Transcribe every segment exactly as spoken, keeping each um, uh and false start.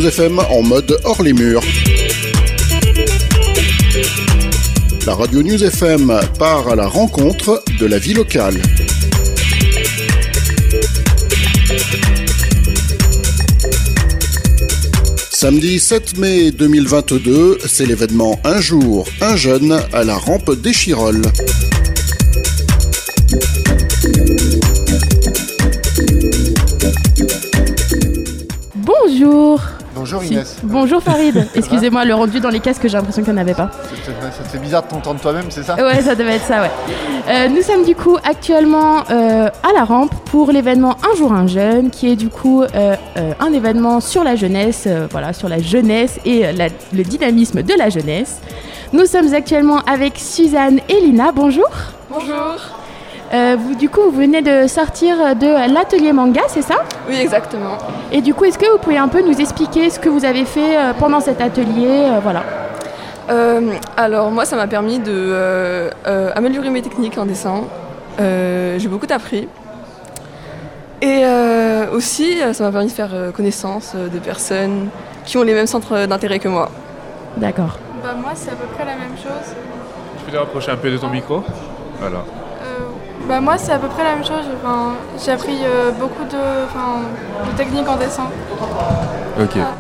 News F M en mode hors les murs. La radio News F M part à la rencontre de la vie locale. Samedi sept mai deux mille vingt-deux, c'est l'événement Un jour, un jeune à la rampe des Chirolles. Bonjour. Bonjour Inès. Si. Bonjour Farid. Excusez-moi, le rendu dans les casques, j'ai l'impression qu'il n'y en avait pas. Ça te fait bizarre de t'entendre toi-même, c'est ça? Ouais, ça devait être ça, ouais. Euh, nous sommes du coup actuellement euh, à la rampe pour l'événement Un jour un jeune, qui est du coup euh, euh, un événement sur la jeunesse, euh, voilà, sur la jeunesse et euh, la, le dynamisme de la jeunesse. Nous sommes actuellement avec Suzanne et Lina. Bonjour. Bonjour. Euh, vous, du coup, vous venez de sortir de l'atelier manga, c'est ça? Oui, exactement. Et du coup, est-ce que vous pouvez un peu nous expliquer ce que vous avez fait euh, pendant cet atelier, euh, voilà. Euh, alors moi, ça m'a permis de euh, euh, améliorer mes techniques en dessin. Euh, j'ai beaucoup appris. Et euh, aussi, ça m'a permis de faire euh, connaissance euh, de personnes qui ont les mêmes centres d'intérêt que moi. D'accord. Bah moi, c'est à peu près la même chose. Tu peux te rapprocher un peu de ton micro? Voilà. Bah moi c'est à peu près la même chose, enfin, j'ai appris euh, beaucoup de, enfin, de techniques en dessin. Ok. Ah.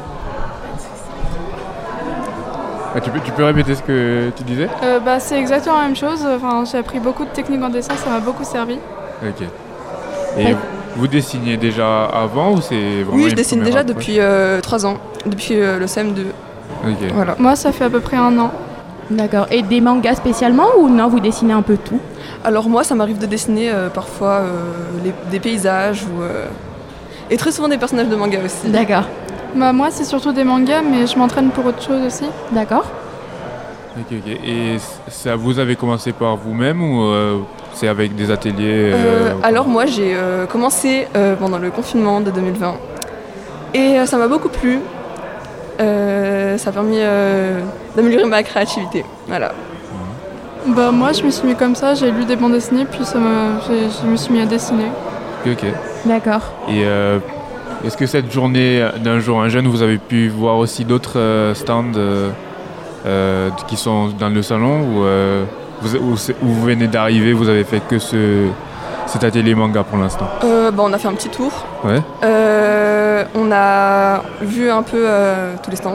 Ah, tu, peux, tu peux répéter ce que tu disais? euh, bah, C'est exactement la même chose, enfin, j'ai appris beaucoup de techniques en dessin, ça m'a beaucoup servi. Ok. Et ouais. Vous dessinez déjà avant ou c'est vraiment? Oui, je dessine déjà approche? depuis euh, trois ans, depuis euh, le C M deux. Ok. Voilà. Moi ça fait à peu près un an. D'accord. Et des mangas spécialement ou non, vous dessinez un peu tout? Alors moi, ça m'arrive de dessiner euh, parfois euh, les, des paysages ou, euh, et très souvent des personnages de manga aussi. D'accord. Bah moi, c'est surtout des mangas, mais je m'entraîne pour autre chose aussi. D'accord. Ok, ok. Et ça, vous avez commencé par vous-même ou euh, c'est avec des ateliers euh, euh, Alors moi, j'ai euh, commencé euh, pendant le confinement de deux mille vingt et euh, ça m'a beaucoup plu. Euh, ça a permis euh, d'améliorer ma créativité. Voilà. Bah moi je me suis mis comme ça, j'ai lu des bandes dessinées puis ça m'a, je me suis mis à dessiner. Ok, ok. D'accord. Et euh, est-ce que cette journée d'un jour un jeune, vous avez pu voir aussi d'autres euh, stands euh, euh, qui sont dans le salon ou euh, vous, où, où vous venez d'arriver, vous avez fait que ce, cet atelier manga pour l'instant? euh, bah, On a fait un petit tour. Ouais. Euh, on a vu un peu euh, tous les stands.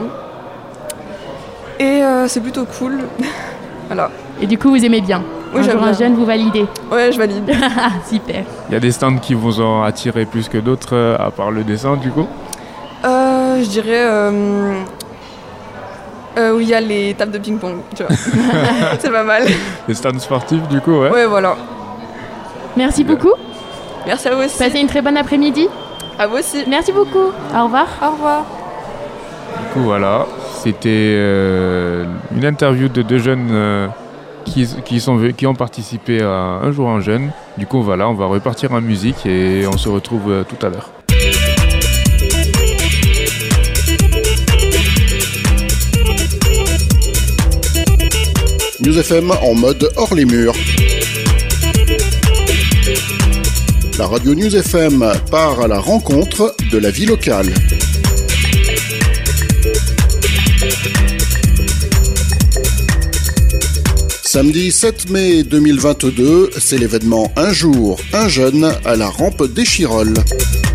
Et euh, c'est plutôt cool. Voilà. Et du coup, vous aimez bien? Oui, Un jour un jeune, vous validez? Ouais, je valide. Super. Il y a des stands qui vous ont attiré plus que d'autres, euh, à part le dessin, du coup? euh, Je dirais euh, euh, où il y a les tables de ping-pong, tu vois. C'est pas mal. Les stands sportifs, du coup, ouais? Ouais, voilà. Merci Bien. beaucoup. Merci à vous aussi. Passez une très bonne après-midi. À vous aussi. Merci beaucoup. Au revoir. Au revoir. Du coup, voilà. C'était euh, une interview de deux jeunes euh, qui, qui, sont, qui ont participé à Un jour un jeune. Du coup, voilà, on va repartir en musique et on se retrouve euh, tout à l'heure. News F M en mode hors les murs. La radio News F M part à la rencontre de la vie locale. Samedi sept mai deux mille vingt-deux, c'est l'événement Un jour, un jeune à la rampe des Chirolles.